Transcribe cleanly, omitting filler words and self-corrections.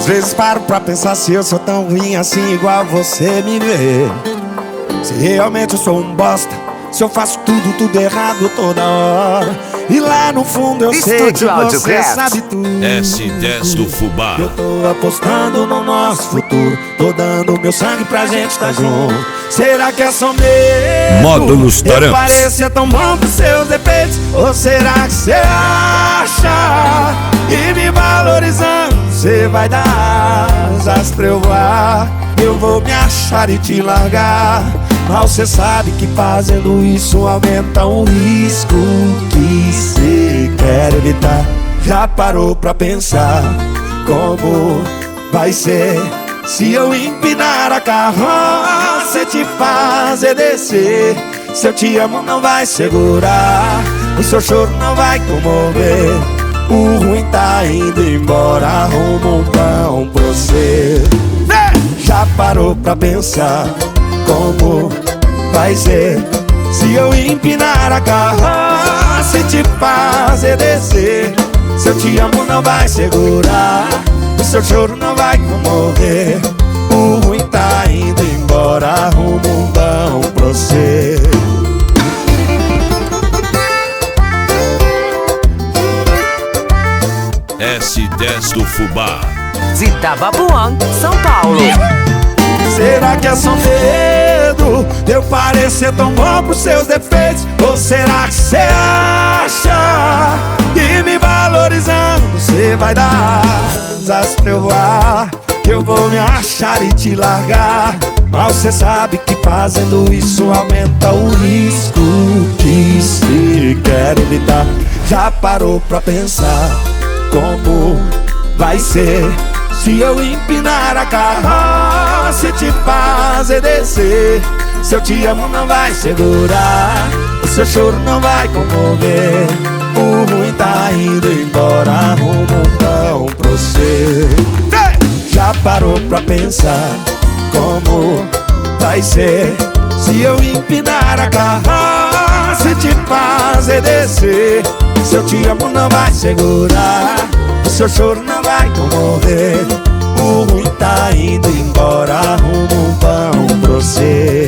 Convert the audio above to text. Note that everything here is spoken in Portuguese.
vezes paro pra pensar se eu sou tão ruim assim igual você me vê. Se realmente eu sou um bosta, se eu faço tudo errado toda hora. E lá no fundo eu sei que você sabe tudo. S10 do Fubá. Eu tô apostando no nosso futuro, tô dando meu sangue pra gente tá junto. Será que é só medo? Módulos Taramps. Parecer tão bom pros seus defeitos. Ou será que você acha que me valorizando você vai dar asas pra eu voar? Eu vou me achar e te largar. Mal cê sabe que fazendo isso aumenta o risco que cê quer evitar. Já parou pra pensar como vai ser se eu empinar a carroça e te fazer descer? Se eu te amo não vai segurar, o seu choro não vai comover. O ruim tá indo embora, arruma um pão pra você. Já parou pra pensar como vai ser se eu empinar a carroça e te fazer descer? Se eu te amo não vai segurar, o seu choro não vai comover. O ruim tá indo embora, arruma um pão pra você. S10 do Fubá. De Itabapoã, São Paulo. Será que é só medo de eu parecer tão bom pros seus defeitos? Ou será que você acha que me valorizando você vai dar asas pra eu voar? Que eu vou me achar e te largar. Mal cê sabe que fazendo isso aumenta o risco que cê quer evitar. Já parou pra pensar como vai ser se eu empinar a carroça e te fazer descer? Se eu te amo não vai segurar, o seu choro não vai comover. O ruim tá indo embora, arruma um pão pra você. Já parou pra pensar como vai ser se eu empinar a carroça e te fazer descer? Se eu te amo não vai segurar, o seu choro não vai comover. O ruim tá indo embora, arruma um pão pra você.